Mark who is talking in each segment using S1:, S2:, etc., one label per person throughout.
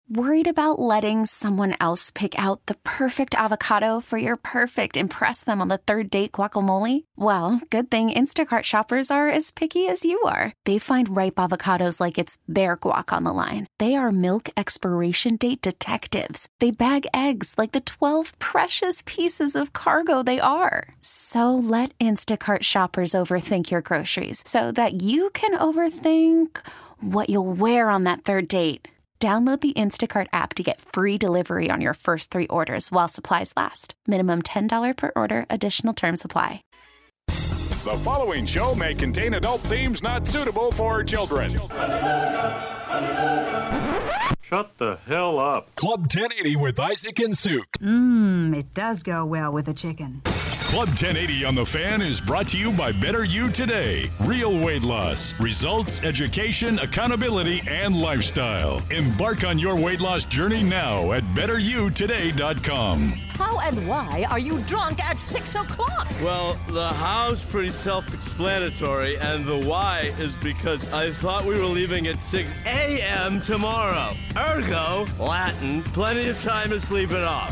S1: Worried about letting someone else pick out the perfect avocado for your perfect impress them on the third date guacamole? Well, good thing Instacart shoppers are as picky as you are. They find ripe avocados like it's their guac on the line. They are milk expiration date detectives. They bag eggs like the 12 precious pieces of cargo they are. So let Instacart shoppers overthink your groceries so that you can overthink what you'll wear on that third date. Download the Instacart app to get free delivery on your first 3 orders while supplies last. Minimum $10 per order. Additional terms apply.
S2: The following show may contain adult themes not suitable for children.
S3: Shut the hell up.
S2: Club 1080 with Isaac and Suk.
S4: It does go well with a chicken.
S2: Club 1080 on the Fan is brought to you by Better You Today. Real weight loss, results, education, accountability, and lifestyle. Embark on your weight loss journey now at betteryoutoday.com.
S5: How and why are you drunk at 6 o'clock?
S6: Well, the how's pretty self-explanatory, and the why is because I thought we were leaving at 6 a.m. tomorrow. Ergo, Latin, plenty of time to sleep it off.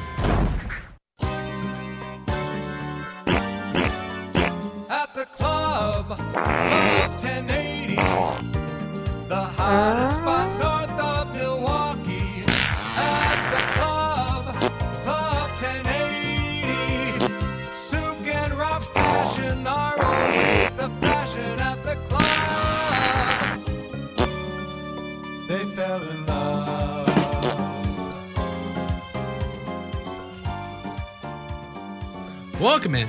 S7: At the club, Club 1080, the hottest spot north of Milwaukee. At the club, Club 1080, Suk and Rob's passion are always the fashion at the club. They fell in love.
S8: Welcome in.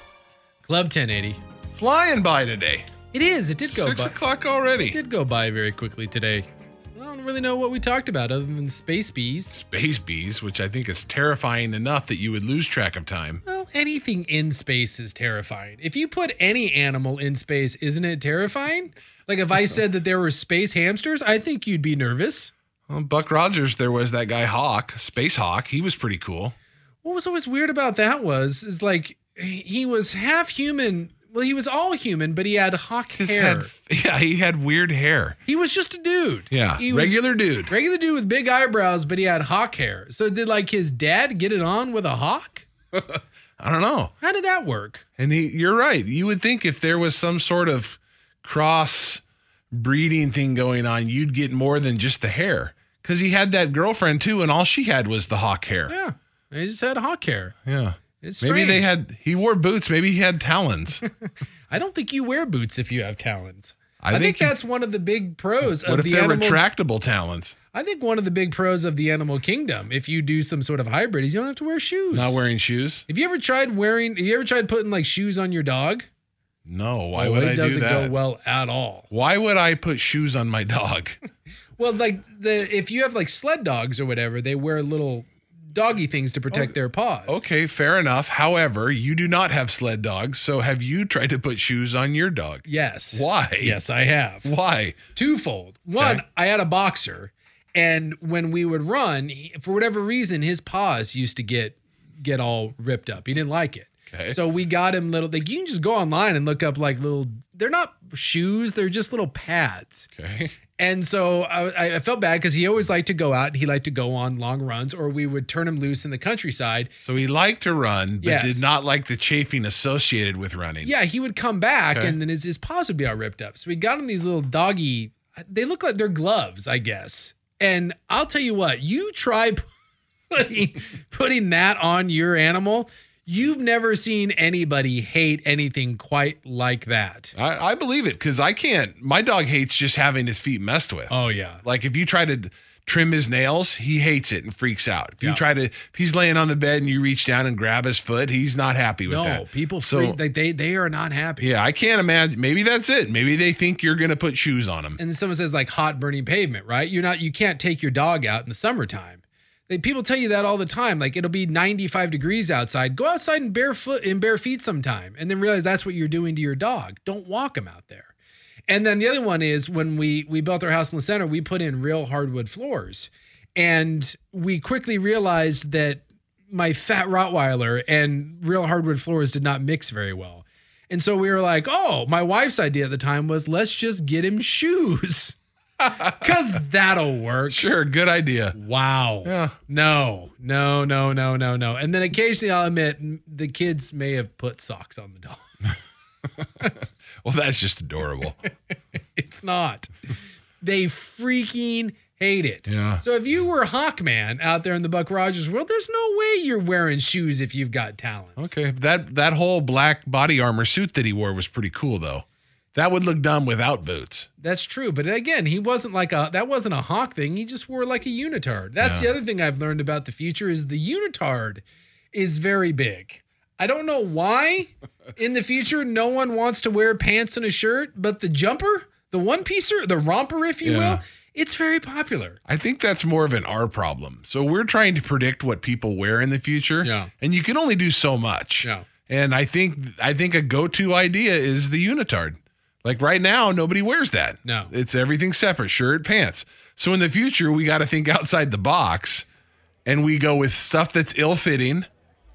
S8: Club 1080.
S9: Flying by today.
S8: It is. It did go
S9: 6
S8: by.
S9: o'clock already.
S8: It did go by very quickly today. I don't really know what we talked about other than space bees.
S9: Space bees, which I think is terrifying enough that you would lose track of time.
S8: Well, anything in space is terrifying. If you put any animal in space, isn't it terrifying? Like if I said that there were space hamsters, I think you'd be nervous.
S9: Well, Buck Rogers, there was that guy Hawk, Space Hawk. He was pretty cool.
S8: What was always weird about that is like he was half human. Well, he was all human, but he had hawk hair.
S9: He had weird hair.
S8: He was just a dude.
S9: Yeah,
S8: He was
S9: regular dude.
S8: Regular dude with big eyebrows, but he had hawk hair. So did like his dad get it on with a hawk?
S9: I don't know.
S8: How did that work?
S9: And you're right. You would think if there was some sort of cross breeding thing going on, you'd get more than just the hair. Because he had that girlfriend too, and all she had was the hawk hair.
S8: Yeah, he just had hawk hair.
S9: Yeah.
S8: It's
S9: Maybe
S8: strange.
S9: he wore boots. Maybe he had talons.
S8: I don't think you wear boots if you have talons. I
S9: think
S8: think that's one of the big pros
S9: What
S8: of
S9: if
S8: the
S9: they're
S8: animal.
S9: retractable talons?
S8: I think one of the big pros of the animal kingdom, if you do some sort of hybrid, is you don't have to wear shoes.
S9: Not wearing shoes?
S8: Have you ever tried putting like shoes on your dog?
S9: No. Why would I do that?
S8: It doesn't go well at all.
S9: Why would I put shoes on my dog?
S8: Well, like if you have like sled dogs or whatever, they wear little doggy things to protect their paws.
S9: Okay, fair enough. However, you do not have sled dogs, so have you tried to put shoes on your dog?
S8: Yes.
S9: Why?
S8: Yes, I have.
S9: Why?
S8: Twofold. One, I had a boxer, and when we would run, for whatever reason, his paws used to get all ripped up. He didn't like it.
S9: Okay.
S8: So we got him little, like you can just go online and look up like little, they're not shoes, they're just little pads.
S9: Okay.
S8: And so I felt bad because he always liked to go out. He liked to go on long runs, or we would turn him loose in the countryside.
S9: So he liked to run, but
S8: Yes.
S9: did not like the chafing associated with running.
S8: Yeah, he would come back
S9: Okay.
S8: and then his paws would be all ripped up. So we got him these little doggy, they look like they're gloves, I guess. And I'll tell you what, you try putting that on your animal. You've never seen anybody hate anything quite like that.
S9: I believe it because I can't. My dog hates just having his feet messed with.
S8: Oh, yeah.
S9: Like if you try to trim his nails, he hates it and freaks out. If you
S8: Yeah.
S9: if he's laying on the bed and you reach down and grab his foot, he's not happy with that.
S8: No, people
S9: So-
S8: freak. Like they are not happy.
S9: Yeah, I can't imagine. Maybe that's it. Maybe they think you're going to put shoes on them.
S8: And then someone says like hot burning pavement, right? You can't take your dog out in the summertime. People tell you that all the time. Like it'll be 95 degrees outside. Go outside in bare feet sometime, and then realize that's what you're doing to your dog. Don't walk him out there. And then the other one is when we built our house in the center, we put in real hardwood floors, and we quickly realized that my fat Rottweiler and real hardwood floors did not mix very well. And so we were like, oh, my wife's idea at the time was let's just get him shoes. Because that'll work.
S9: Sure, good idea.
S8: Wow.
S9: Yeah.
S8: No. And then occasionally I'll admit the kids may have put socks on the dog.
S9: Well, that's just adorable.
S8: It's not. They freaking hate it.
S9: Yeah.
S8: So if you were Hawkman out there in the Buck Rogers world, there's no way you're wearing shoes if you've got talents.
S9: Okay. That whole black body armor suit that he wore was pretty cool, though. That would look dumb without boots.
S8: That's true. But again, that wasn't a Hawk thing. He just wore like a unitard. That's the other thing I've learned about the future is the unitard is very big. I don't know why in the future no one wants to wear pants and a shirt, but the jumper, the one-piecer, the romper, if you will, it's very popular.
S9: I think that's more of an our problem. So we're trying to predict what people wear in the future.
S8: Yeah.
S9: And you can only do so much.
S8: Yeah.
S9: And I think a go-to idea is the unitard. Like right now, nobody wears that.
S8: No.
S9: It's everything separate, shirt, pants. So in the future, we got to think outside the box and we go with stuff that's ill-fitting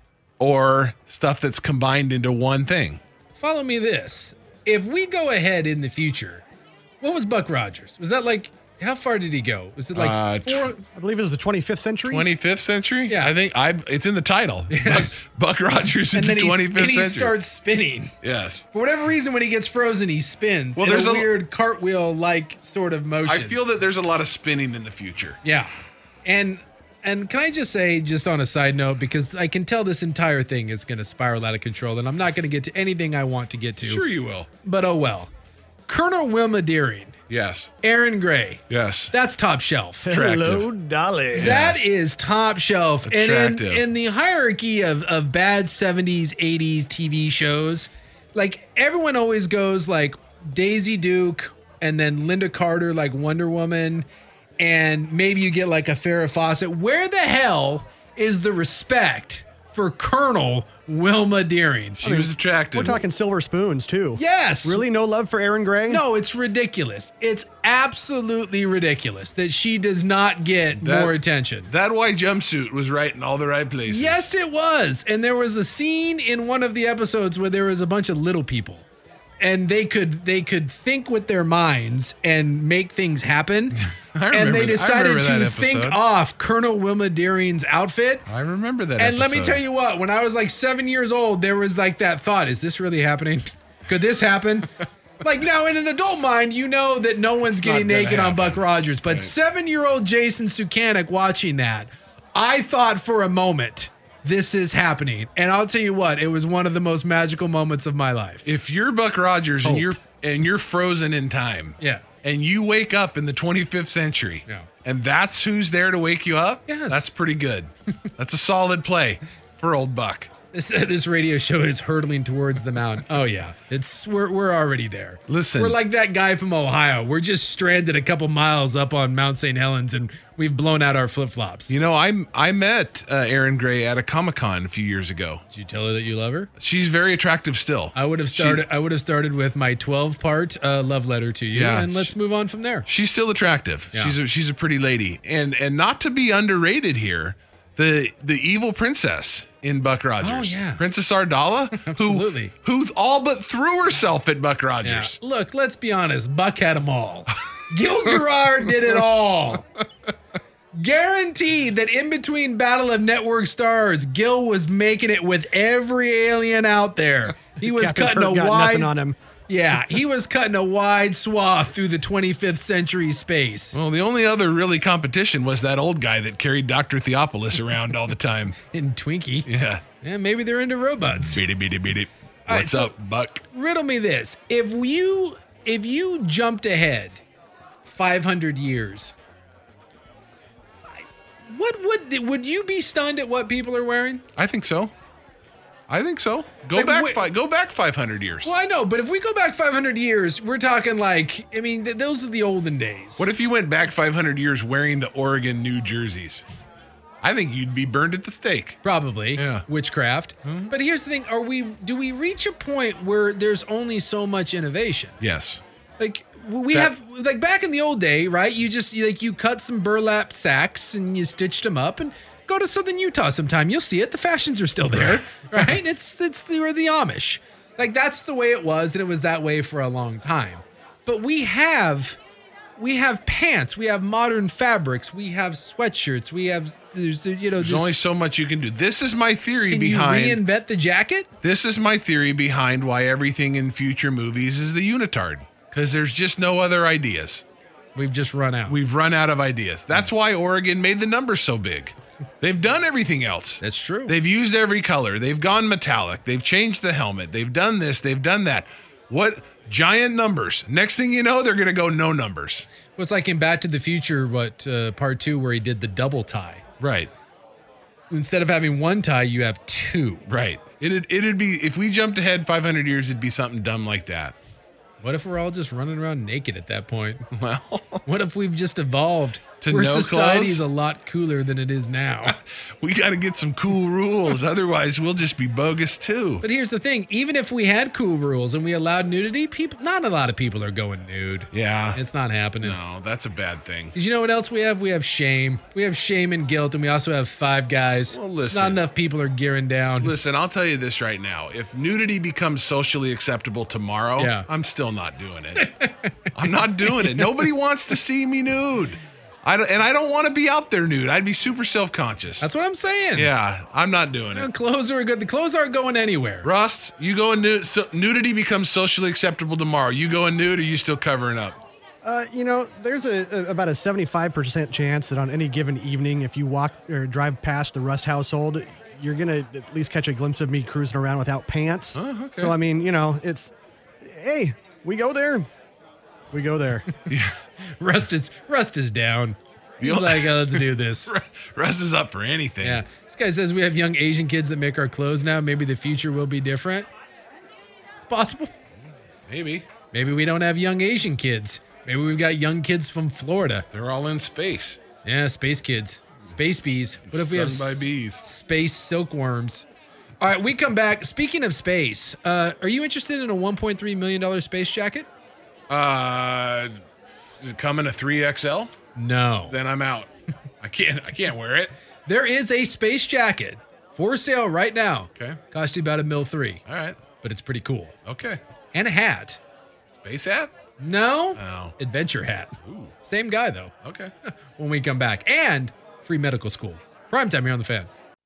S9: or stuff that's combined into one thing.
S8: Follow me this. If we go ahead in the future, what was Buck Rogers? Was that like, how far did he go? Was it like
S10: I believe it was the 25th century.
S9: 25th century?
S8: Yeah.
S9: I think it's in the title.
S8: Yes.
S9: Buck Rogers in the 25th century.
S8: And he starts spinning.
S9: Yes.
S8: For whatever reason, when he gets frozen, he spins.
S9: Well,
S8: in
S9: there's
S8: a
S9: a
S8: weird cartwheel-like sort of motion.
S9: I feel that there's a lot of spinning in the future.
S8: Yeah. And can I just say, just on a side note, because I can tell this entire thing is going to spiral out of control, and I'm not going to get to anything I want to get to.
S9: Sure you will.
S8: But oh well. Colonel Wilma Deering.
S9: Yes.
S8: Aaron Gray.
S9: Yes.
S8: That's top shelf.
S10: Hello, Dolly.
S8: That is top shelf.
S9: Attractive.
S8: And in the hierarchy of bad 70s, 80s TV shows, like everyone always goes like Daisy Duke and then Linda Carter, like Wonder Woman, and maybe you get like a Farrah Fawcett. Where the hell is the respect for Colonel Wilma Deering?
S9: She was attractive.
S10: We're talking silver spoons, too.
S8: Yes.
S10: Really no love for Aaron Gray?
S8: No, it's ridiculous. It's absolutely ridiculous that she does not get more attention.
S9: That white jumpsuit was right in all the right places.
S8: Yes, it was. And there was a scene in one of the episodes where there was a bunch of little people. And they could think with their minds and make things happen. And they decided to think off Colonel Wilma Deering's outfit.
S9: I remember that
S8: And
S9: episode.
S8: let me tell you what, when I was like 7 years old, there was like that thought, is this really happening? Could this happen? Like now in an adult mind, you know that no one's getting naked on Buck Rogers. But 7-year-old Jason Sukanik watching that, I thought for a moment, this is happening. And I'll tell you what, it was one of the most magical moments of my life.
S9: If you're Buck Rogers and you're frozen in time, and you wake up in the 25th century, and that's who's there to wake you up, that's pretty good. That's a solid play for old Buck.
S8: This radio show is hurtling towards the mountain. Oh yeah, we're already there.
S9: Listen,
S8: we're like that guy from Ohio. We're just stranded a couple miles up on Mount St. Helens, and we've blown out our flip flops.
S9: You know, I met Aaron Gray at a Comic-Con a few years ago.
S8: Did you tell her that you love her?
S9: She's very attractive still.
S8: I would have started with my 12-part love letter to you, and let's move on from there.
S9: She's still attractive. Yeah. She's a pretty lady, and not to be underrated here. The evil princess in Buck Rogers.
S8: Oh, yeah.
S9: Princess Ardala,
S8: Absolutely.
S9: who all but threw herself at Buck Rogers.
S8: Yeah. Look, let's be honest. Buck had them all. Gil Gerard did it all. Guaranteed that in between Battle of Network Stars, Gil was making it with every alien out there. He was cutting a wide
S10: nothing on him.
S8: Yeah, he was cutting a wide swath through the 25th century space.
S9: Well, the only other really competition was that old guy that carried Dr. Theopolis around all the time.
S8: In Twinkie.
S9: Yeah.
S8: Yeah, maybe they're into robots.
S9: Beat it. What's up, Buck?
S8: Riddle me this. If you jumped ahead 500 years, would you be stunned at what people are wearing?
S9: I think so. Go back 500 years.
S8: Well, I know, but if we go back 500 years, we're talking like, I mean, those are the olden days.
S9: What if you went back 500 years wearing the Oregon New Jerseys? I think you'd be burned at the stake.
S8: Probably.
S9: Yeah.
S8: Witchcraft. Mm-hmm. But here's the thing. Do we reach a point where there's only so much innovation?
S9: Yes.
S8: Like have back in the old day, right? You cut some burlap sacks and you stitched them up and go to Southern Utah sometime. You'll see it. The fashions are still there, right? We're the Amish. Like that's the way it was, and it was that way for a long time. But we have we have pants, we have modern fabrics, we have sweatshirts, we have
S9: there's only so much you can do. This is my theory behind.
S8: Can you reinvent the jacket?
S9: This is my theory behind why everything in future movies is the unitard, because there's just no other ideas.
S8: We've just run out.
S9: We've run out of ideas. That's why Oregon made the numbers so big. They've done everything else.
S8: That's true.
S9: They've used every color. They've gone metallic. They've changed the helmet. They've done this. They've done that. What giant numbers? Next thing you know, they're going to go no numbers.
S8: Well, it's like in Back to the Future, part 2, where he did the double tie.
S9: Right.
S8: Instead of having one tie, you have two.
S9: Right. It'd be, if we jumped ahead 500 years, it'd be something dumb like that.
S8: What if we're all just running around naked at that point?
S9: Well,
S8: what if we've just evolved
S9: to
S8: where
S9: no
S8: society's
S9: clothes?
S8: a lot cooler than it is now?
S9: We got to get some cool rules. Otherwise, we'll just be bogus too.
S8: But here's the thing. Even if we had cool rules and we allowed nudity, not a lot of people are going nude.
S9: Yeah.
S8: It's not happening.
S9: No, that's a bad thing.
S8: Because you know what else we have? We have shame. We have shame and guilt, and we also have Five Guys.
S9: Well, listen.
S8: Not enough people are gearing down.
S9: Listen, I'll tell you this right now. If nudity becomes socially acceptable tomorrow, I'm still not doing it. I'm not doing it. Nobody wants to see me nude. I don't want to be out there nude. I'd be super self-conscious.
S8: That's what I'm saying.
S9: Yeah, I'm not doing it.
S8: Clothes are good. The clothes aren't going anywhere.
S9: Rust, you going nude? So nudity becomes socially acceptable tomorrow. You going nude, or you still covering up?
S10: There's about a 75% chance that on any given evening, if you walk or drive past the Rust household, you're going to at least catch a glimpse of me cruising around without pants.
S9: Oh, okay.
S10: So, I mean, it's, hey, we go there. We go there.
S8: Yeah. Rust is down. He's like, let's do this.
S9: Rust is up for anything.
S8: Yeah. This guy says we have young Asian kids that make our clothes now. Maybe the future will be different. It's possible.
S9: Maybe.
S8: Maybe we don't have young Asian kids. Maybe we've got young kids from Florida.
S9: They're all in space.
S8: Yeah, space kids. Space bees. What if we have
S9: by bees?
S8: Space silkworms. All right, we come back. Speaking of space, are you interested in a $1.3 million space jacket?
S9: Does it come in a 3XL?
S8: No.
S9: Then I'm out. I can't wear it.
S8: There is a space jacket for sale right now.
S9: Okay.
S8: Cost you about $1.3 million.
S9: All right.
S8: But it's pretty cool.
S9: Okay.
S8: And a hat.
S9: Space hat?
S8: No.
S9: Oh.
S8: Adventure hat.
S9: Ooh.
S8: Same guy, though.
S9: Okay.
S8: When we come back. And free medical school. Primetime here on The Fan.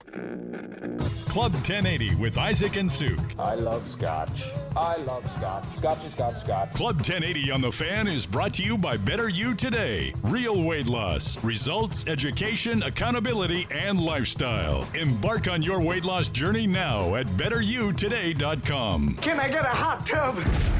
S2: Club 1080 with Isaac and Suk.
S11: I love scotch. I love scotch. Scotch is scotch, scotch.
S2: Club 1080 on The Fan is brought to you by Better You Today. Real weight loss, results, education, accountability, and lifestyle. Embark on your weight loss journey now at betteryoutoday.com.
S12: Can I get a hot tub?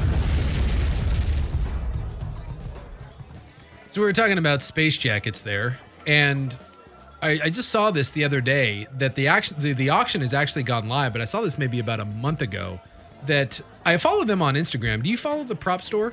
S8: So we were talking about space jackets there, and I just saw this the other day that the auction has actually gone live, but I saw this maybe about a month ago. That I follow them on Instagram. Do you follow the prop store?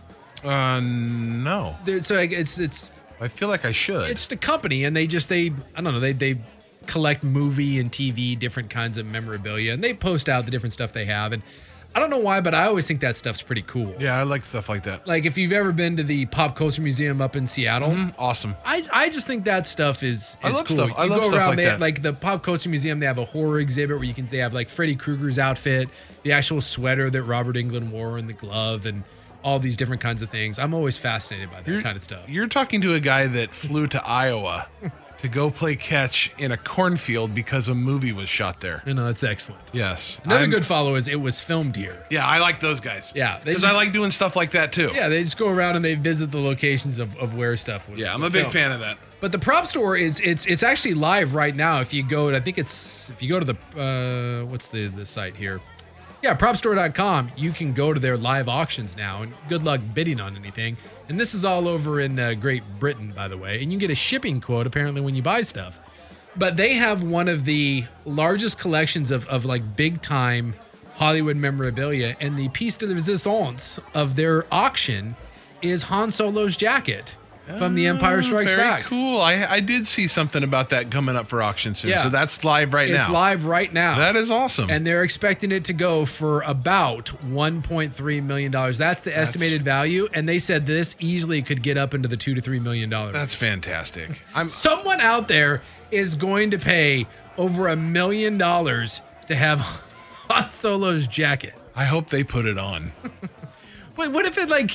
S9: No.
S8: So it's.
S9: I feel like I should.
S8: It's the company, and they I don't know, they collect movie and TV, different kinds of memorabilia, and they post out the different stuff they have. And I don't know why, but I always think that stuff's pretty cool.
S9: Yeah, I like stuff like that.
S8: Like if you've ever been to the Pop Culture Museum up in Seattle,
S9: awesome.
S8: I just think that stuff is
S9: I love
S8: cool.
S9: stuff. I love stuff like that.
S8: Like the Pop Culture Museum, they have a horror exhibit where they have like Freddy Krueger's outfit, the actual sweater that Robert Englund wore, and the glove, and all these different kinds of things. I'm always fascinated by that kind of stuff.
S9: You're talking to a guy that flew to Iowa to go play catch in a cornfield because a movie was shot there.
S8: I know, it's excellent.
S9: Yes.
S8: Another good follow is it was filmed here.
S9: Yeah, I like those guys.
S8: Yeah.
S9: Because I like doing stuff like that too.
S8: Yeah, they just go around and they visit the locations of where stuff was.
S9: Yeah, I'm a big fan of that.
S8: But the prop store it's actually live right now. If you go to the what's the site here? Yeah, propstore.com, you can go to their live auctions now, and good luck bidding on anything. And this is all over in Great Britain, by the way. And you can get a shipping quote, apparently, when you buy stuff. But they have one of the largest collections of like big-time Hollywood memorabilia. And the piece de resistance of their auction is Han Solo's jacket from The Empire Strikes Back.
S9: Very cool. I did see something about that coming up for auction soon.
S8: Yeah.
S9: So that's live now.
S8: It's live right now.
S9: That is awesome.
S8: And they're expecting it to go for about $1.3 million. That's the estimated value. And they said this easily could get up into the $2 to $3 million.
S9: That's fantastic.
S8: Someone out there is going to pay over $1 million to have Han Solo's jacket.
S9: I hope they put it on.
S8: Wait, what if it like...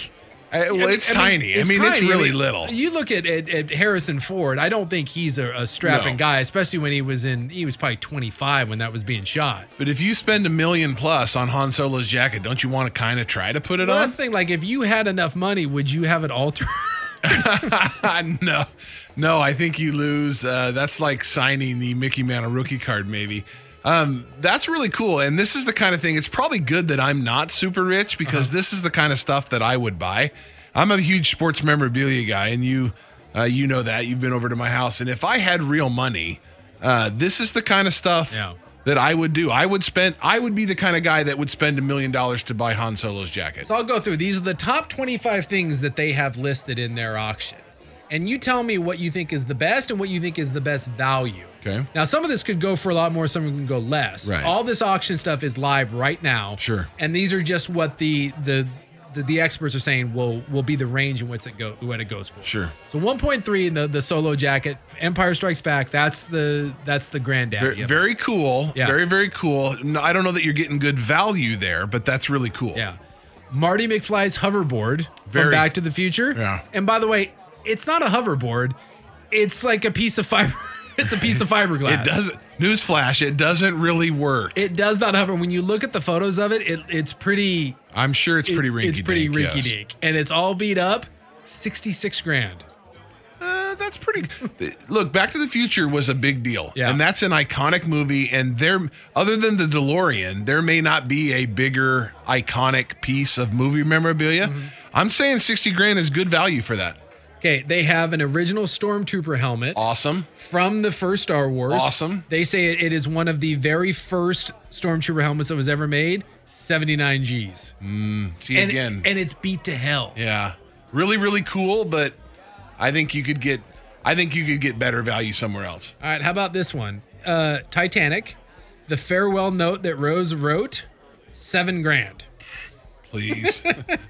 S9: It's tiny. It's really little.
S8: You look at Harrison Ford. I don't think he's a strapping guy, especially when he was probably 25 when that was being shot.
S9: But if you spend $1 million plus on Han Solo's jacket, don't you want to kind of try to put it on?
S8: That's the thing. Like, if you had enough money, would you have it altered?
S9: No, I think you lose. That's like signing the Mickey Mantle rookie card, maybe. That's really cool. And this is the kind of thing, it's probably good that I'm not super rich because this is the kind of stuff that I would buy. I'm a huge sports memorabilia guy, and you know that. You've been over to my house. And if I had real money, this is the kind of stuff that I would do. I would be the kind of guy that would spend $1 million to buy Han Solo's jacket.
S8: So I'll go through. These are the top 25 things that they have listed in their auction. And you tell me what you think is the best and what you think is the best value.
S9: Okay.
S8: Now, some of this could go for a lot more, some can go less.
S9: Right.
S8: All this auction stuff is live right now.
S9: Sure.
S8: And these are just what the experts are saying will be the range in which it goes for.
S9: Sure.
S8: So 1.3 in the Solo jacket, Empire Strikes Back. That's the granddaddy.
S9: Very cool.
S8: Yeah.
S9: Very, very cool. No, I don't know that you're getting good value there, but that's really cool.
S8: Yeah. Marty McFly's hoverboard from Back to the Future.
S9: Yeah.
S8: And by the way, it's not a hoverboard. It's like a piece of fiber. It's a piece of fiberglass.
S9: It doesn't. Newsflash, it doesn't really work.
S8: It does not hover. When you look at the photos of it, it's pretty.
S9: I'm sure it's pretty rinky-dink.
S8: It's pretty rinky-dink. And it's all beat up. $66,000.
S9: That's pretty. Look, Back to the Future was a big deal.
S8: Yeah.
S9: And that's an iconic movie. And other than the DeLorean, there may not be a bigger iconic piece of movie memorabilia. Mm-hmm. I'm saying $60,000 is good value for that.
S8: Okay, they have an original Stormtrooper helmet.
S9: Awesome.
S8: From the first Star Wars.
S9: Awesome.
S8: They say it is one of the very first Stormtrooper helmets that was ever made. 79 G's.
S9: Again.
S8: And it's beat to hell.
S9: Yeah. Really, really cool, but I think you could get better value somewhere else.
S8: All right, how about this one? Titanic, the farewell note that Rose wrote, $7,000.
S9: Please.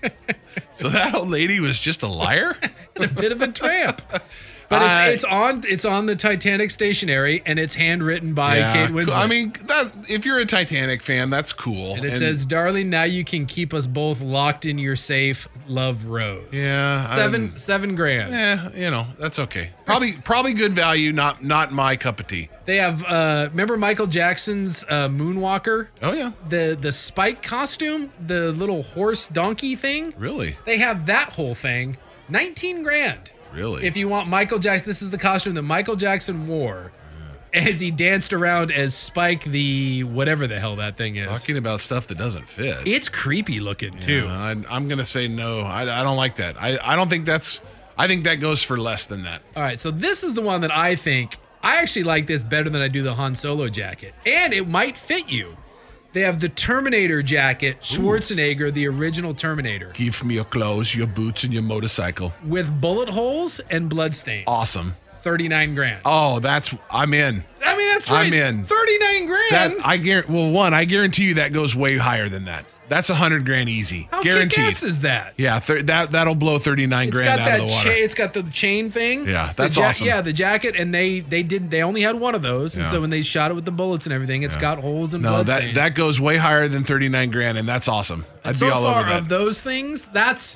S9: So that old lady was just a liar?
S8: A bit of a tramp. But it's on the Titanic stationery, and it's handwritten by Kate Winslet.
S9: I mean, if you're a Titanic fan, that's cool.
S8: And it says, "Darling, now you can keep us both locked in your safe. Love, Rose."
S9: Yeah,
S8: $7,000.
S9: Yeah, that's okay. Probably good value. Not my cup of tea.
S8: They have remember Michael Jackson's Moonwalker?
S9: Oh yeah.
S8: The spike costume, the little horse donkey thing.
S9: Really?
S8: They have that whole thing. $19,000.
S9: Really?
S8: If you want Michael Jackson, this is the costume that Michael Jackson wore as he danced around as Spike, the whatever the hell that thing is.
S9: Talking about stuff that doesn't fit.
S8: It's creepy looking too.
S9: I'm gonna say no. I don't like that. I don't think that's. I think that goes for less than that.
S8: All right, so this is the one that I think I actually like this better than I do the Han Solo jacket, and it might fit you. They have the Terminator jacket, Schwarzenegger, the original Terminator.
S9: Give me your clothes, your boots, and your motorcycle.
S8: With bullet holes and bloodstains.
S9: Awesome.
S8: $39,000.
S9: Oh, I'm in.
S8: I mean, that's right.
S9: I'm in.
S8: $39,000.
S9: I guarantee you that goes way higher than that. That's $100,000 easy.
S8: How
S9: guaranteed.
S8: kick-ass is that?
S9: Yeah, that'll blow $39,000 out of the water.
S8: It's got the chain thing.
S9: Yeah, that's awesome.
S8: Yeah, the jacket, and they only had one of those, and so when they shot it with the bullets and everything, it's got holes and bloodstains.
S9: that goes way higher than $39,000, and that's awesome. I'd be all over that.
S8: Of those things, that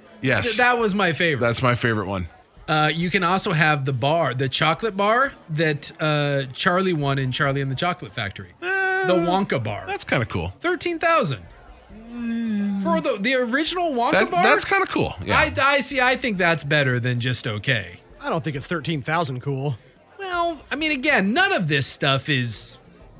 S8: was my favorite.
S9: That's my favorite one.
S8: You can also have the chocolate bar that Charlie won in Charlie and the Chocolate Factory. The Wonka bar.
S9: That's kind of cool.
S8: $13,000. For the original Wonka bar?
S9: That's kind of cool. Yeah.
S8: I think that's better than just okay.
S10: I don't think it's $13,000 cool.
S8: Well, I mean, again, none of this stuff is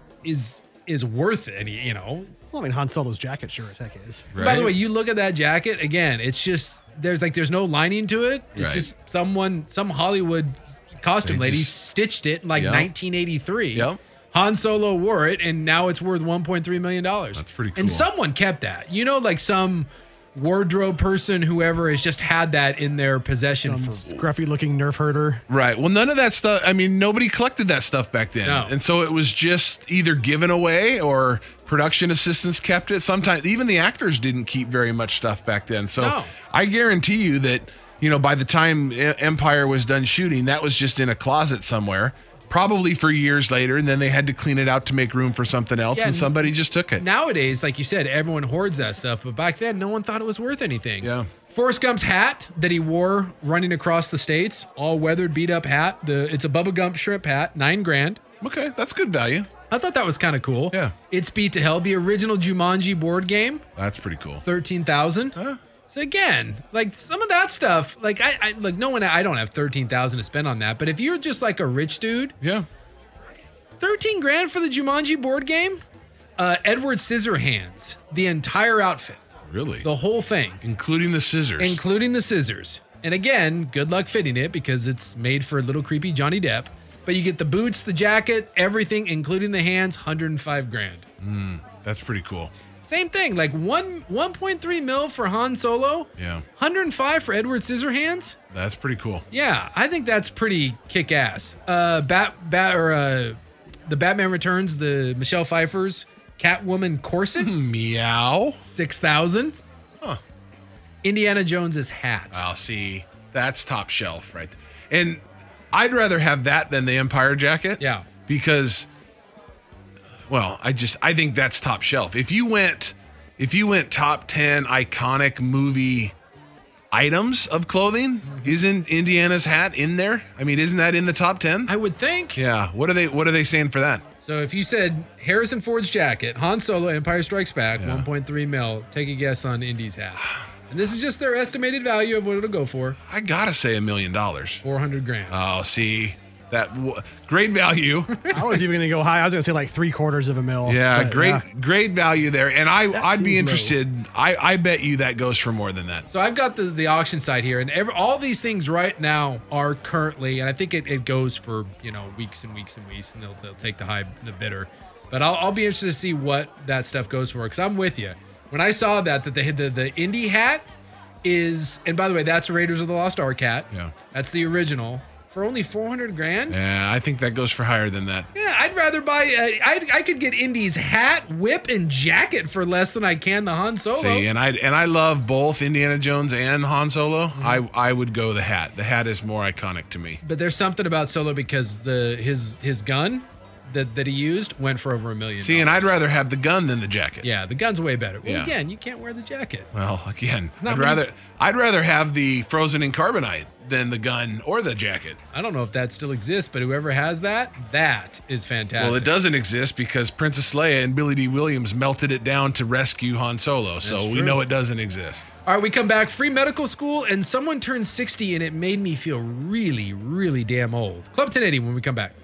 S8: worth any,
S10: Well, I mean, Han Solo's jacket sure as heck is.
S8: Right? By the way, you look at that jacket, again, it's just, there's no lining to it. It's just some Hollywood costume lady stitched it in 1983.
S9: Yep.
S8: Han Solo wore it, and now it's worth $1.3 million.
S9: That's pretty cool.
S8: And someone kept that. Like some wardrobe person, whoever has just had that in their possession.
S10: Some scruffy-looking Nerf herder.
S9: Right. Well, none of that stuff. I mean, nobody collected that stuff back then.
S8: No.
S9: And so it was just either given away or production assistants kept it. Sometimes even the actors didn't keep very much stuff back then. So I guarantee you that, by the time Empire was done shooting, that was just in a closet somewhere. Probably for years later, and then they had to clean it out to make room for something else, and somebody just took it.
S8: Nowadays, like you said, everyone hoards that stuff, but back then, no one thought it was worth anything.
S9: Yeah.
S8: Forrest Gump's hat that he wore running across the states, all weathered, beat up hat. It's a Bubba Gump shrimp hat, $9,000.
S9: Okay, that's good value.
S8: I thought that was kind of cool.
S9: Yeah.
S8: It's Beat to Hell, the original Jumanji board game.
S9: That's pretty cool.
S8: $13,000.
S9: Huh?
S8: So again, like some of that stuff, like I don't have $13,000 to spend on that. But if you're just like a rich dude,
S9: yeah,
S8: $13,000 for the Jumanji board game. Edward Scissorhands, the entire outfit.
S9: Really?
S8: The whole thing.
S9: Including the scissors.
S8: Including the scissors. And again, good luck fitting it because it's made for little creepy Johnny Depp. But you get the boots, the jacket, everything, including the hands, $105,000.
S9: That's pretty cool.
S8: Same thing, like 1.3 mil for Han Solo.
S9: Yeah.
S8: 105 for Edward Scissorhands.
S9: That's pretty cool.
S8: Yeah, I think that's pretty kick-ass. The Batman Returns, the Michelle Pfeiffer's Catwoman corset.
S9: Meow.
S8: $6,000.
S9: Huh.
S8: Indiana Jones's hat.
S9: I'll see. That's top shelf, right? And I'd rather have that than the Empire jacket.
S8: Yeah.
S9: Because, well, I think that's top shelf. If you went top 10 iconic movie items of clothing, isn't Indiana's hat in there? I mean, isn't that in the top 10?
S8: I would think.
S9: Yeah. What are they saying for that?
S8: So if you said Harrison Ford's jacket, Han Solo, Empire Strikes Back, 1.3 mil, take a guess on Indy's hat. And this is just their estimated value of what it'll go for.
S9: I gotta say $1 million.
S8: $400,000.
S9: Oh, see, great value.
S10: I was even gonna go high. I was gonna say like $750,000.
S9: Yeah, great value there. And I'd be interested. I bet you that goes for more than that.
S8: So I've got the auction site here, and all these things right now are currently, and I think it goes for weeks and weeks and weeks, and they'll take the bidder. But I'll be interested to see what that stuff goes for, because I'm with you. When I saw that the Indy hat is, and by the way, that's Raiders of the Lost Ark hat.
S9: Yeah.
S8: That's the original for only $400,000.
S9: Yeah, I think that goes for higher than that.
S8: Yeah, I'd rather buy. I could get Indy's hat, whip, and jacket for less than I can the Han Solo.
S9: See, and I love both Indiana Jones and Han Solo. I would go the hat. The hat is more iconic to me.
S8: But there's something about Solo because his gun that he used went for over $1 million.
S9: See, and I'd rather have the gun than the jacket.
S8: Yeah, the gun's way better. Well,
S9: Yeah.
S8: Again, you can't wear the jacket.
S9: Well, again, I'd rather have the frozen in carbonite than the gun or the jacket.
S8: I don't know if that still exists, but whoever has that is fantastic.
S9: Well, it doesn't exist because Princess Leia and Billy D. Williams melted it down to rescue Han Solo, so we know it doesn't exist.
S8: All right, we come back. Free medical school, and someone turned 60, and it made me feel really, really damn old. Club 1080 when we come back.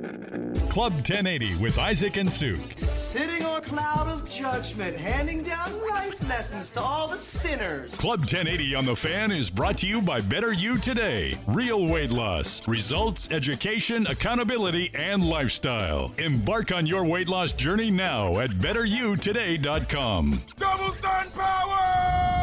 S2: Club 1080 with Isaac and Suk.
S12: Sitting on a cloud of judgment, handing down life lessons to all the sinners.
S2: Club 1080 on the Fan is brought to you by Better You Today. Real weight loss, results, education, accountability, and lifestyle. Embark on your weight loss journey now at betteryoutoday.com.
S7: Double sun power!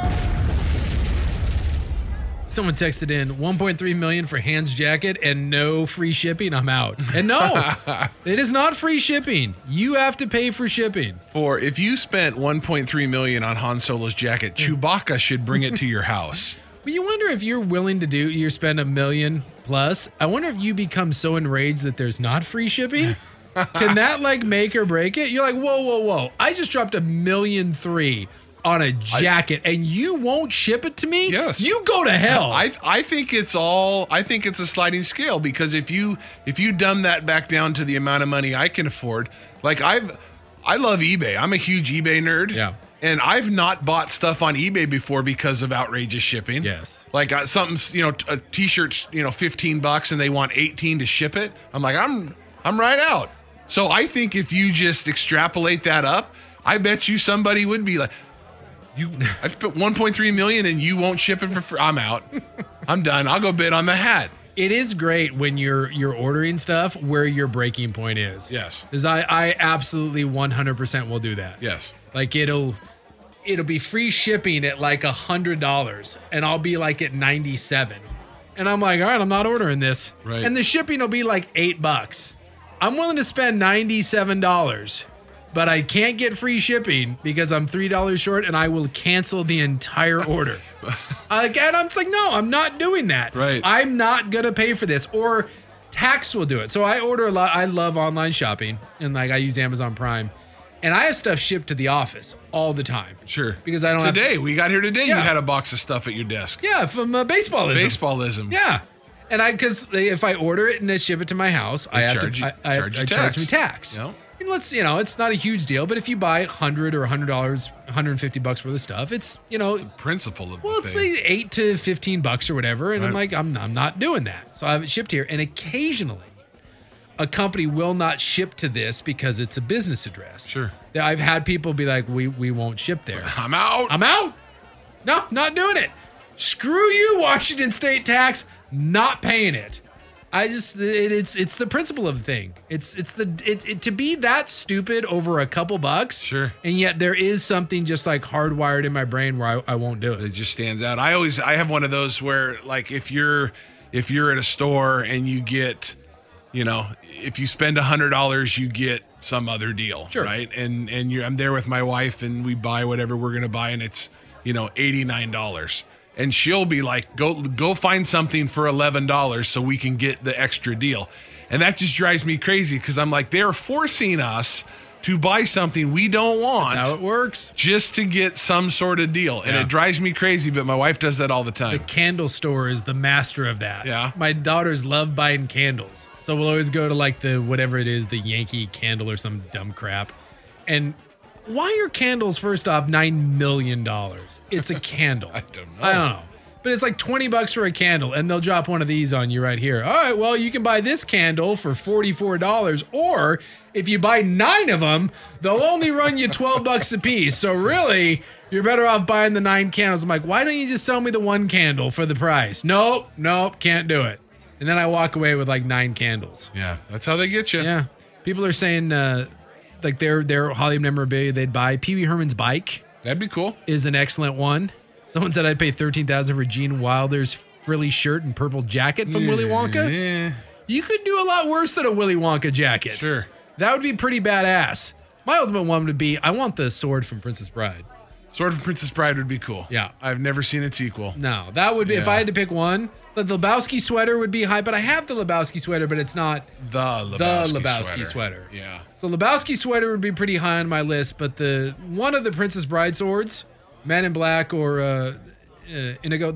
S8: Someone texted in $1.3 million for Han's jacket and no free shipping. I'm out. And no, it is not free shipping. You have to pay for shipping.
S9: If you spent $1.3 million on Han Solo's jacket, Chewbacca should bring it to your house.
S8: Well, you wonder if you're willing to spend $1 million plus. I wonder if you become so enraged that there's not free shipping. Can that make or break it? You're like, whoa. I just dropped $1.3 million on a jacket and you won't ship it to me?
S9: Yes.
S8: You go to hell.
S9: I think it's a sliding scale, because if you dumb that back down to the amount of money I can afford, I love eBay. I'm a huge eBay nerd.
S8: Yeah.
S9: And I've not bought stuff on eBay before because of outrageous shipping.
S8: Yes.
S9: Something's, a t-shirt's, $15 and they want 18 to ship it. I'm like, I'm right out. So I think if you just extrapolate that up, I bet you somebody would be like, I spent $1.3 million and you won't ship it for free. I'm out. I'm done. I'll go bid on the hat.
S8: It is great when you're ordering stuff where your breaking point is.
S9: Yes.
S8: Because I absolutely 100% will do that.
S9: Yes.
S8: It'll be free shipping at $100 and I'll be at 97. And I'm like, all right, I'm not ordering this.
S9: Right.
S8: And the shipping will be $8. I'm willing to spend $97. But I can't get free shipping because I'm $3 short, and I will cancel the entire order. And I'm like, no, I'm not doing that.
S9: Right.
S8: I'm not going to pay for this. Or tax will do it. So I order a lot. I love online shopping, and I use Amazon Prime. And I have stuff shipped to the office all the time.
S9: Sure.
S8: Because I don't
S9: Today, we got here today,
S8: Yeah.
S9: you had a box of stuff at your desk.
S8: Yeah, from Baseballism.
S9: Baseballism.
S8: Yeah. And because if I order it and they ship it to my house, I have to charge me tax.
S9: Yep.
S8: And it's not a huge deal, but if you buy $100 or $100, $150 worth of stuff, it's,
S9: the principle of
S8: it's like $8 to $15 or whatever. And I'm
S9: Right.
S8: like, I'm not doing that. So I have it shipped here. And occasionally a company will not ship to this because it's a business address.
S9: Sure.
S8: I've had people be like, we won't ship there.
S9: I'm out.
S8: I'm out. No, not doing it. Screw you, Washington State tax. Not paying it. It's the principle of the thing. It's to be that stupid over a couple bucks.
S9: Sure.
S8: And yet there is something just like hardwired in my brain where I won't do it.
S9: It just stands out. I have one of those where like if you're at a store and you get, if you spend $100, you get some other deal.
S8: Sure.
S9: Right. And I'm there with my wife and we buy whatever we're gonna buy and it's $89. And she'll be like, go find something for $11 so we can get the extra deal. And that just drives me crazy because I'm like, they're forcing us to buy something we don't want.
S8: That's how it works.
S9: Just to get some sort of deal. And
S8: Yeah.
S9: it drives me crazy, but my wife does that all the
S8: The
S9: time.
S8: candle store is the master of that.
S9: Yeah.
S8: My daughters love buying candles. So we'll always go to like the whatever it is, the Yankee candle or some dumb crap. And why are candles, first off, $9 million? It's a candle.
S9: I don't know.
S8: But it's like $20 for a candle, and they'll drop one of these on you right here. All right, well, you can buy this candle for $44, or if you buy 9 of them, they'll only run you $12 a piece. So really, you're better off buying the 9 candles. I'm like, why don't you just sell me the 1 candle for the price? Nope, can't do it. And then I walk away with like 9 candles.
S9: Yeah, that's how they get you.
S8: Yeah. People are saying like their Hollywood memorabilia they'd buy. Pee Wee Herman's bike.
S9: That'd be cool.
S8: Is an excellent one. Someone said I'd pay $13,000 for Gene Wilder's frilly shirt and purple jacket from Willy Wonka.
S9: Yeah.
S8: You could do a lot worse than a Willy Wonka jacket.
S9: Sure.
S8: That would be pretty badass. My ultimate one would be, I want the sword from Princess Bride.
S9: Sword from Princess Bride would be cool.
S8: Yeah.
S9: I've never seen its equal.
S8: No, that would be, if I had to pick one, the Lebowski sweater would be high, but I have the Lebowski sweater, but it's not
S9: the Lebowski
S8: sweater.
S9: Yeah.
S8: So Lebowski sweater would be pretty high on my list, but one of the Princess Bride swords, Men in Black or Indigo,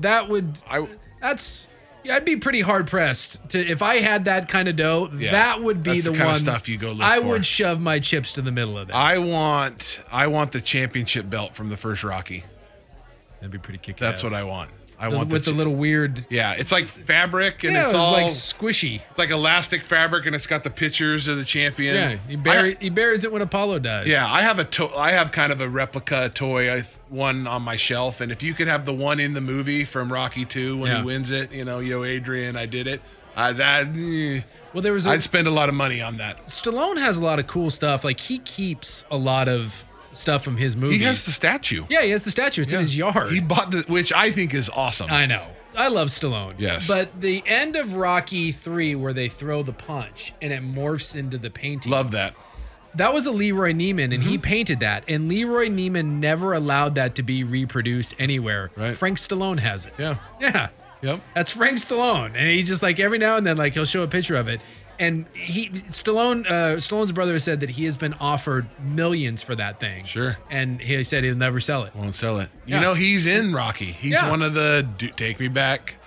S8: I'd be pretty hard pressed to, if I had that kind of dough,
S9: Yes,
S8: that would be
S9: that's the
S8: the
S9: kind
S8: one
S9: of stuff you go look
S8: I
S9: for.
S8: would shove my chips to the middle of that.
S9: I want the championship belt from the first Rocky.
S8: That'd be pretty kick-ass.
S9: That's what I want. I want
S8: with the little weird.
S9: Yeah, it's like fabric and it's
S8: it was
S9: all
S8: like squishy.
S9: It's like elastic fabric and it's got the pictures of the champions.
S8: Yeah, he buries it when Apollo dies.
S9: Yeah, I have kind of a replica toy one on my shelf, and if you could have the one in the movie from Rocky 2 when he wins it, Yo Adrian, I did it. Well,
S8: there was.
S9: I'd spend a lot of money on that.
S8: Stallone has a lot of cool stuff. Like he keeps a lot of stuff from his movies.
S9: He has the statue.
S8: Yeah, he has the statue. It's in his yard.
S9: He bought which I think is awesome.
S8: I know. I love Stallone.
S9: Yes.
S8: But the end of Rocky 3 where they throw the punch and it morphs into the painting.
S9: Love that.
S8: That was a Leroy Neiman, and he painted that. And Leroy Neiman never allowed that to be reproduced anywhere.
S9: Right.
S8: Frank Stallone has it.
S9: Yeah.
S8: Yeah.
S9: Yep.
S8: That's Frank Stallone. And he just like every now and then, like he'll show a picture of it. And Stallone's brother said that he has been offered millions for that thing.
S9: Sure.
S8: And he said he'll never sell it.
S9: Won't sell it.
S8: Yeah.
S9: He's in Rocky. He's one of the take me back.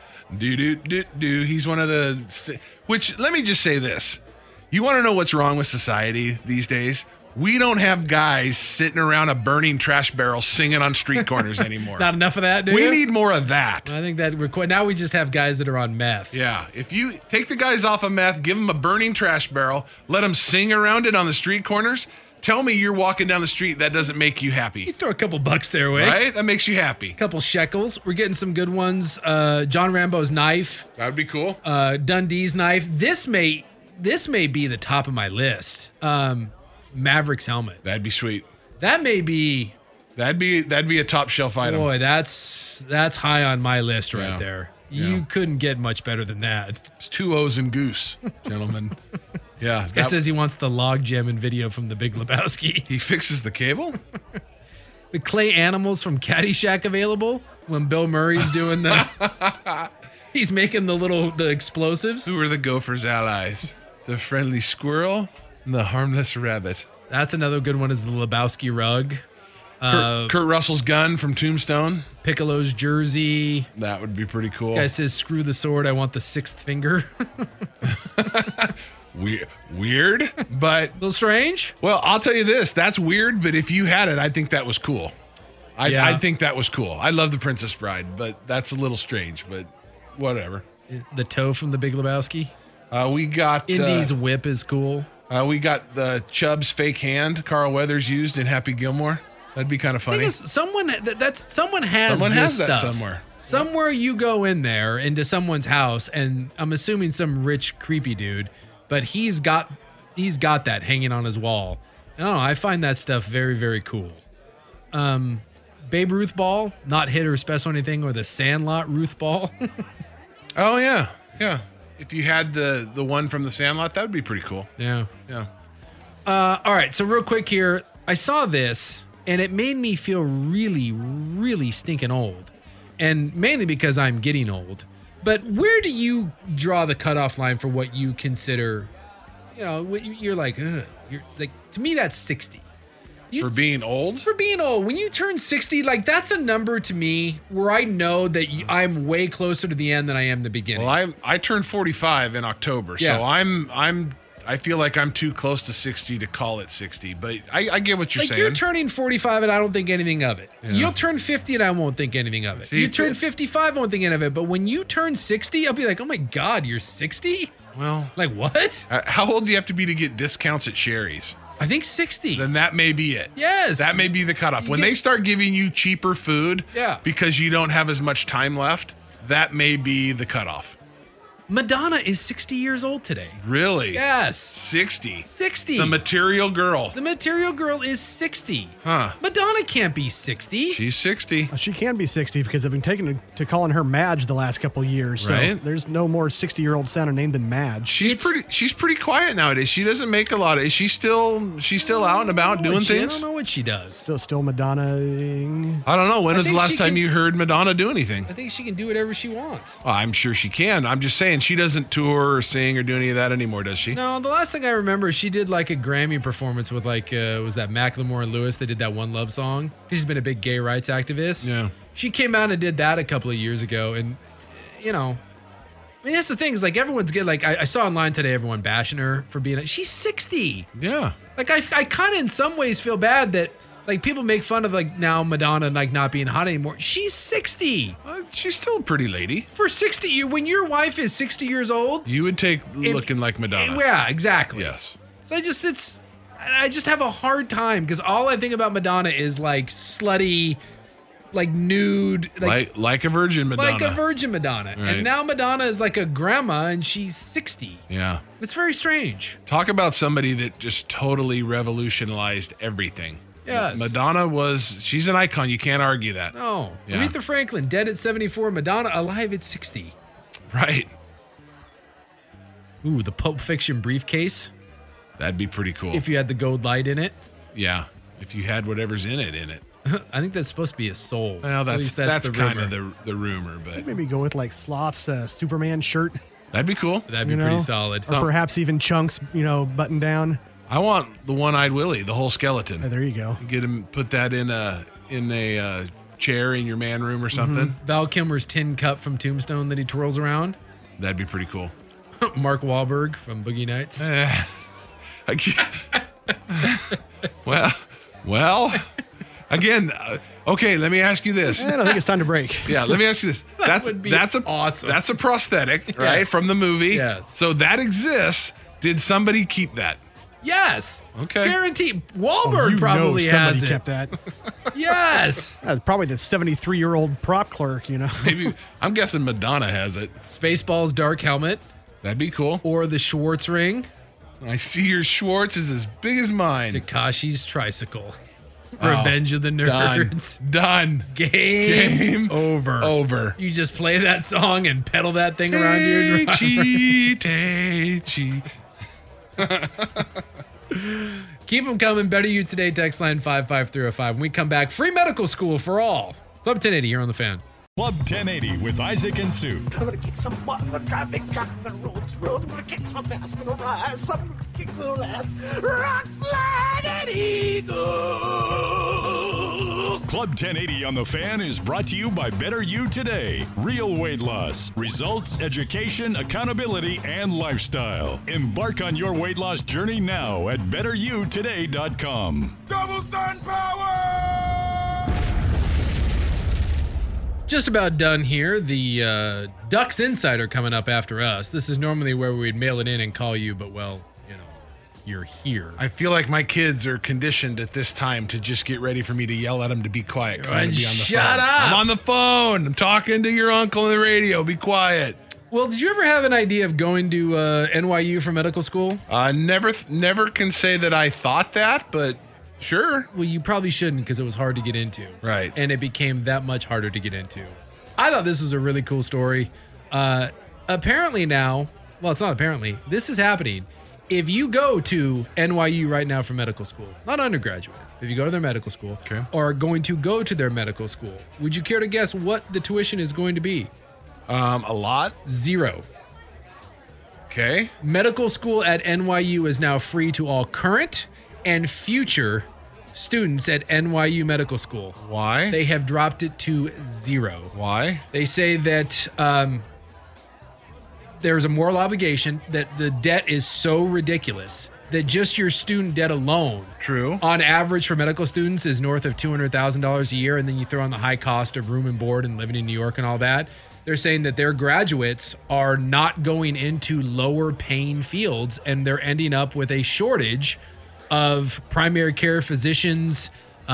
S9: He's one of the, which let me just say this. You want to know what's wrong with society these days? We don't have guys sitting around a burning trash barrel singing on street corners anymore.
S8: Not enough of that, dude.
S9: We need more of that.
S8: I think that now we just have guys that are on meth.
S9: Yeah. If you take the guys off of meth, give them a burning trash barrel, let them sing around it on the street corners. Tell me you're walking down the street. That doesn't make you happy.
S8: You throw a couple bucks their way.
S9: Right? That makes you happy.
S8: A couple shekels. We're getting some good ones. John Rambo's knife.
S9: That would be cool.
S8: Dundee's knife. This may be the top of my list. Maverick's helmet.
S9: That'd be sweet.
S8: That'd be
S9: a top shelf item.
S8: Boy, that's high on my list right there.
S9: Yeah.
S8: You couldn't get much better than that.
S9: It's 2 O's and goose, gentlemen. Yeah.
S8: This guy says he wants the log jamming video from The Big Lebowski.
S9: He fixes the cable?
S8: The clay animals from Caddyshack available when Bill Murray's doing the he's making the explosives.
S9: Who are the gopher's allies? The friendly squirrel and the harmless rabbit.
S8: That's another good one is the Lebowski rug.
S9: Kurt Russell's gun from Tombstone.
S8: Piccolo's jersey.
S9: That would be pretty cool.
S8: This guy says, screw the sword, I want the sixth finger.
S9: Weird, but...
S8: A little strange?
S9: Well, I'll tell you this. That's weird, but if you had it, I think that was cool. I think that was cool. I love The Princess Bride, but that's a little strange, but whatever.
S8: The toe from the Big Lebowski?
S9: We got...
S8: Indy's whip is cool.
S9: We got the Chubb's fake hand Carl Weathers used in Happy Gilmore. That'd be kind of funny.
S8: Someone has
S9: Someone
S8: this
S9: has that
S8: stuff.
S9: somewhere.
S8: Somewhere you go in there into someone's house, and I'm assuming some rich, creepy dude, but he's got that hanging on his wall. I don't know. I find that stuff very, very cool. Babe Ruth ball, not hit or special anything, or the Sandlot Ruth ball.
S9: Oh yeah. If you had the one from the Sandlot, that would be pretty cool.
S8: Yeah.
S9: All
S8: right. So real quick here, I saw this and it made me feel really, really stinking old, and mainly because I'm getting old. But where do you draw the cutoff line for what you consider? You're like, you're like, to me that's 60.
S9: For being old?
S8: For being old. When you turn 60, like that's a number to me where I know that I'm way closer to the end than I am the beginning.
S9: Well, I turned 45 in October, so I feel like I'm too close to 60 to call it 60, but I get what you're saying.
S8: You're turning 45 and I don't think anything of it. Yeah. You'll turn 50 and I won't think anything of it.
S9: See,
S8: you turn 55, I won't think anything of it. But when you turn 60, I'll be like, oh my God, you're 60?
S9: Well,
S8: like what?
S9: How old do you have to be to get discounts at Sherry's?
S8: I think 60.
S9: Then that may be it.
S8: Yes.
S9: That may be the cutoff. When they start giving you cheaper food because you don't have as much time left, that may be the cutoff.
S8: Madonna is 60 years old today.
S9: Really?
S8: Yes.
S9: 60.
S8: 60.
S9: The Material Girl.
S8: The Material Girl is 60.
S9: Huh.
S8: Madonna can't be 60.
S9: She's 60.
S10: She can be 60 because I've been taken to calling her Madge the last couple years. So there's no more 60-year-old sounder named than Madge.
S9: She's pretty quiet nowadays. She doesn't make a lot of. Is she still out and about doing things?
S8: I don't know what she does.
S10: Still Madonna.
S9: I don't know. When was the last time you heard Madonna do anything?
S8: I think she can do whatever she wants.
S9: Oh, I'm sure she can. I'm just saying she doesn't tour or sing or do any of that anymore, does she?
S8: No, the last thing I remember is she did like a Grammy performance with was that Macklemore and Lewis? They did that One Love song. She's been a big gay rights activist.
S9: Yeah.
S8: She came out and did that a couple of years ago, and that's the thing is like everyone's good. Like I saw online today, everyone bashing her for being. She's 60.
S9: Yeah.
S8: Like I kind of in some ways feel bad that like people make fun of like now Madonna like not being hot anymore. She's 60.
S9: She's still a pretty lady.
S8: For 60, when your wife is 60 years old,
S9: you would take looking like Madonna.
S8: Yeah, exactly.
S9: Yes.
S8: So I just have a hard time because all I think about Madonna is like slutty, like nude,
S9: like a virgin Madonna.
S8: Like a virgin Madonna.
S9: Right.
S8: And now Madonna is like a grandma and she's 60.
S9: Yeah.
S8: It's very strange.
S9: Talk about somebody that just totally revolutionized everything.
S8: Yes.
S9: Madonna she's an icon. You can't argue that.
S8: No.
S9: Yeah.
S8: Aretha Franklin, dead at 74. Madonna, alive at 60.
S9: Right.
S8: Ooh, the Pulp Fiction briefcase.
S9: That'd be pretty cool.
S8: If you had the gold light in it.
S9: Yeah. If you had whatever's in it.
S8: I think that's supposed to be a soul.
S9: Well, that's kind of the rumor, but
S10: I'd maybe go with like Sloth's Superman shirt.
S9: That'd be cool.
S8: That'd be pretty solid.
S10: Or perhaps even Chunks, button down.
S9: I want the One-Eyed Willie, the whole skeleton.
S10: Oh, there you go.
S9: Get him, put that in a chair in your man room or something.
S8: Mm-hmm. Val Kilmer's tin cup from Tombstone that he twirls around.
S9: That'd be pretty cool.
S8: Mark Wahlberg from Boogie Nights.
S9: Well, again, okay, let me ask you this.
S10: I don't think it's time to break.
S9: Yeah, let me ask you this. That's
S8: awesome.
S9: That's a prosthetic, right, from the movie.
S8: Yes.
S9: So that exists. Did somebody keep that?
S8: Yes.
S9: Okay.
S8: Guaranteed. Wahlberg probably has it.
S10: Kept that.
S8: Yes.
S10: That's probably the 73-year-old prop clerk,
S9: Maybe. I'm guessing Madonna has it.
S8: Spaceballs dark helmet.
S9: That'd be cool.
S8: Or the Schwartz ring.
S9: I see your Schwartz is as big as mine.
S8: Takashi's tricycle. Revenge of the Nerds.
S9: Done.
S8: Game over.
S9: Over.
S8: You just play that song and pedal that thing around your
S9: driveway.
S8: Keep them coming. Better You Today, text line 55305. When we come back, free medical school for all. Club 1080 here on The Fan.
S2: Club 1080 with Isaac and Sue.
S12: I'm gonna kick some butt in the traffic, truck the road. I'm gonna kick some ass, I'm gonna rise, I'm gonna kick little ass. Rock slide
S2: Club 1080 on the Fan is brought to you by Better You Today. Real weight loss, results, education, accountability, and lifestyle. Embark on your weight loss journey now at betteryoutoday.com.
S7: Double sun power!
S8: Just about done here. The Ducks Insider coming up after us. This is normally where we'd mail it in and call you, but well, you're here.
S9: I feel like my kids are conditioned at this time to just get ready for me to yell at them to be quiet. I'm gonna be on the
S8: Shut
S9: phone.
S8: up!
S9: I'm on the phone. I'm talking to your uncle on the radio. Be quiet.
S8: Well, did you ever have an idea of going to NYU for medical school?
S9: Never can say that I thought that, but sure.
S8: Well, you probably shouldn't because it was hard to get into.
S9: Right.
S8: And it became that much harder to get into. I thought this was a really cool story. Apparently now, well, it's not apparently, this is happening. If you go to NYU right now for medical school, not undergraduate, if you go to their medical school or are going to go to their medical school, would you care to guess what the tuition is going to be?
S9: A lot?
S8: Zero.
S9: Okay.
S8: Medical school at NYU is now free to all current and future students at NYU Medical School.
S9: Why?
S8: They have dropped it to zero.
S9: Why?
S8: They say that there's a moral obligation, that the debt is so ridiculous that just your student debt alone, on average for medical students, is north of $200,000 a year. And then you throw on the high cost of room and board and living in New York and all that. They're saying that their graduates are not going into lower paying fields, and they're ending up with a shortage of primary care physicians,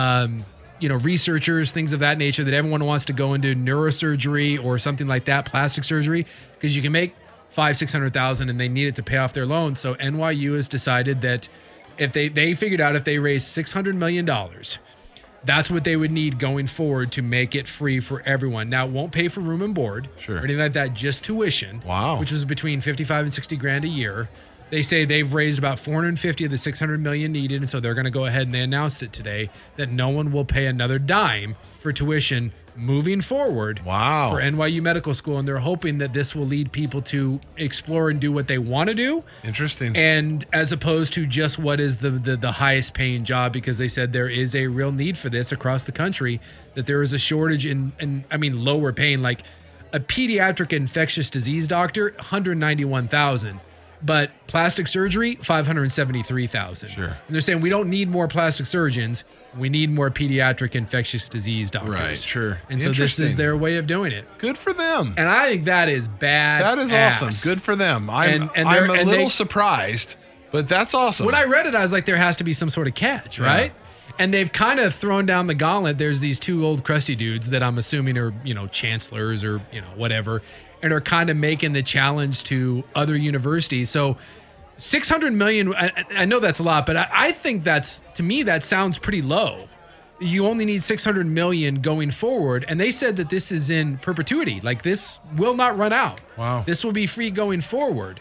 S8: researchers, things of that nature, that everyone wants to go into neurosurgery or something like that, plastic surgery, because you can make $500,000-$600,000 and they need it to pay off their loan. So NYU has decided that if they figured out if they raise $600 million, that's what they would need going forward to make it free for everyone. Now, it won't pay for room and board or anything like that, just tuition, which is between $55,000 and $60,000 a year. They say they've raised about $450 of the $600 million needed, and so they're going to go ahead and they announced it today that no one will pay another dime for tuition moving forward for NYU Medical School, and they're hoping that this will lead people to explore and do what they want to do.
S9: Interesting.
S8: And as opposed to just what is the highest paying job, because they said there is a real need for this across the country, that there is a shortage in lower paying, like a pediatric infectious disease doctor, $191,000. But plastic surgery, $573,000.
S9: Sure.
S8: And they're saying we don't need more plastic surgeons. We need more pediatric infectious disease doctors.
S9: Right, sure.
S8: And so this is their way of doing it.
S9: Good for them.
S8: And I think that is bad.
S9: That is awesome. Good for them. I'm a little surprised, but that's awesome.
S8: When I read it, I was like, there has to be some sort of catch, right? And they've kind of thrown down the gauntlet. There's these two old crusty dudes that I'm assuming are, chancellors or, whatever, and are kind of making the challenge to other universities. So $600 million, I know that's a lot, but I think to me, that sounds pretty low. You only need $600 million going forward. And they said that this is in perpetuity. Like, this will not run out.
S9: Wow.
S8: This will be free going forward.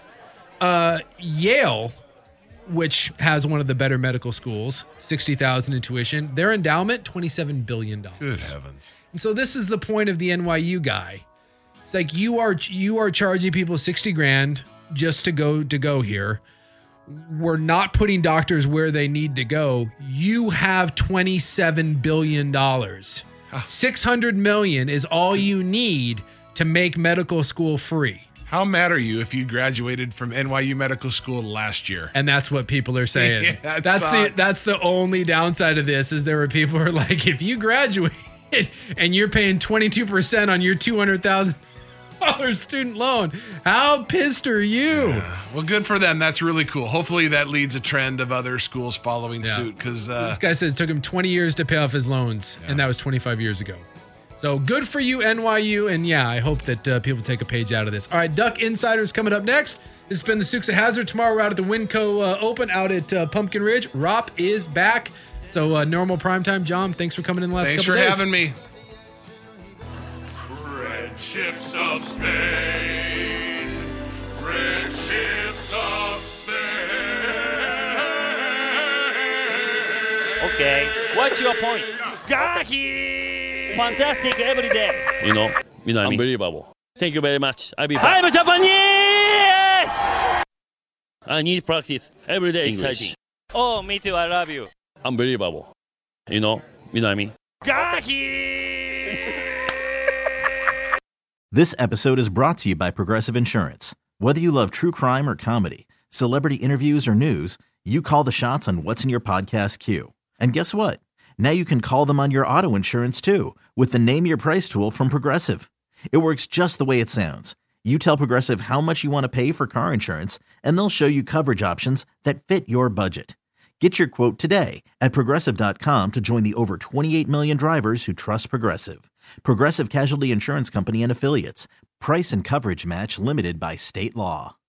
S8: Yale, which has one of the better medical schools, $60,000 in tuition, their endowment, $27 billion.
S9: Good heavens.
S8: And so this is the point of the NYU guy. It's like you are charging people $60,000 just to go here. We're not putting doctors where they need to go. You have $27 billion. $600 million is all you need to make medical school free.
S9: How mad are you if you graduated from NYU Medical School last year?
S8: And that's what people are saying.
S9: Yeah,
S8: that's the only downside of this, is there were people who are like, if you graduate and you're paying 22% on your $200,000 student loan, how pissed are you?
S9: Yeah. Well, good for them. That's really cool. Hopefully that leads a trend of other schools following suit, because
S8: this guy says it took him 20 years to pay off his loans, and that was 25 years ago. So good for you, NYU. And I hope that people take a page out of this. All right, Duck Insiders coming up next. This has been the Sukes of Hazard. Tomorrow we're out at the Winco Open out at Pumpkin Ridge. Rop is back. So normal primetime. John, thanks for coming in the last couple of days.
S9: Thanks for having me.
S2: Red ships of Spain. Red ships of Spain.
S13: Okay, what's your point? Gahi! Fantastic every day. You know what I mean? Unbelievable. Thank you very much. I'll be back. I'm Japanese! I need practice every day. English. Exciting. Oh, me too. I love you. unbelievable. You know what I mean?
S14: This episode is brought to you by Progressive Insurance. Whether you love true crime or comedy, celebrity interviews or news, you call the shots on what's in your podcast queue. And guess what? Now you can call them on your auto insurance too with the Name Your Price tool from Progressive. It works just the way it sounds. You tell Progressive how much you want to pay for car insurance, and they'll show you coverage options that fit your budget. Get your quote today at Progressive.com to join the over 28 million drivers who trust Progressive. Progressive Casualty Insurance Company and Affiliates. Price and coverage match limited by state law.